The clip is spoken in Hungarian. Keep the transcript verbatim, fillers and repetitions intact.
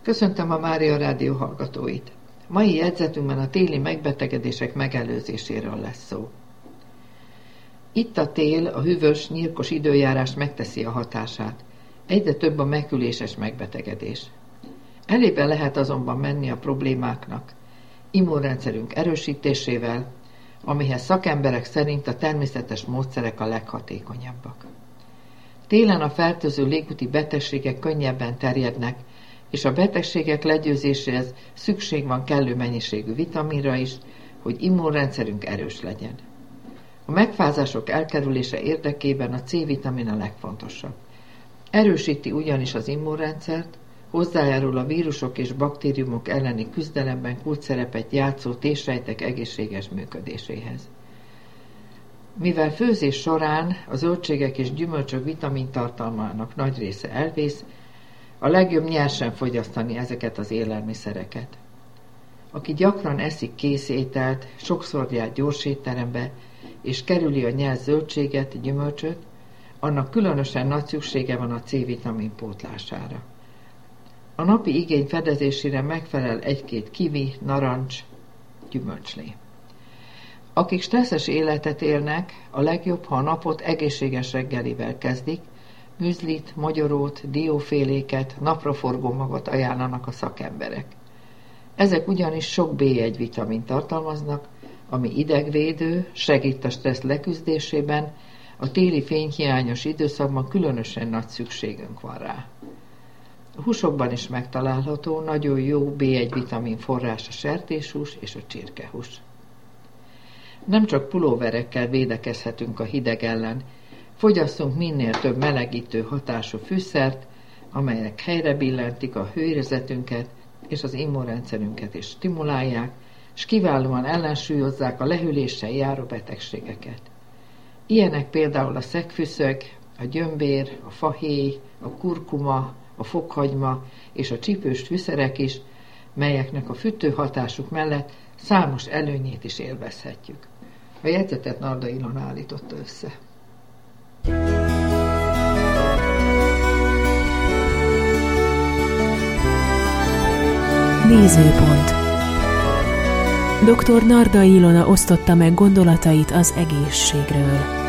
Köszöntöm a Mária Rádió hallgatóit. Mai jegyzetünkben a téli megbetegedések megelőzéséről lesz szó. Itt a tél, a hűvös, nyírkos időjárás megteszi a hatását. Egyre több a megküléses megbetegedés. Elébe lehet azonban menni a problémáknak immunrendszerünk erősítésével, amihez szakemberek szerint a természetes módszerek a leghatékonyabbak. Télen a fertőző légúti betegségek könnyebben terjednek, és a betegségek legyőzéséhez szükség van kellő mennyiségű vitaminra is, hogy immunrendszerünk erős legyen. A megfázások elkerülése érdekében a C-vitamin a legfontosabb. Erősíti ugyanis az immunrendszert, hozzájárul a vírusok és baktériumok elleni küzdelemben kulcsszerepet játszó T-sejtek egészséges működéséhez. Mivel főzés során a zöldségek és gyümölcsök vitamintartalmának nagy része elvész, a legjobb nyersen fogyasztani ezeket az élelmiszereket. Aki gyakran eszik kész ételt, sokszor jár gyors étterembe, és kerüli a nyers zöldséget, gyümölcsöt, annak különösen nagy szüksége van a C-vitamin pótlására. A napi igény fedezésére megfelel egy-két kivi, narancs, gyümölcslé. Akik stresszes életet élnek, a legjobb, ha a napot egészséges reggelivel kezdik, műzlit, mogyorót, dióféléket, napraforgó magot ajánlanak a szakemberek. Ezek ugyanis sok bé egy vitamint tartalmaznak, ami idegvédő, segít a stressz leküzdésében, a téli fényhiányos időszakban különösen nagy szükségünk van rá. A húsokban is megtalálható, nagyon jó bé egy vitamin forrás a sertéshús és a csirkehús. Nem csak pulóverekkel védekezhetünk a hideg ellen, fogyasszunk minél több melegítő hatású fűszert, amelyek helyre billentik a hőérzetünket és az immunrendszerünket is stimulálják, és kiválóan ellensúlyozzák a lehűléssel járó betegségeket. Ilyenek például a szegfűszög, a gyömbér, a fahéj, a kurkuma, a fokhagyma és a csípős fűszerek is, melyeknek a füttő hatásuk mellett számos előnyét is élvezhetjük. A jegyzetet Narda Ilona állította össze. Nézőpont. doktor Narda Ilona osztotta meg gondolatait az egészségről.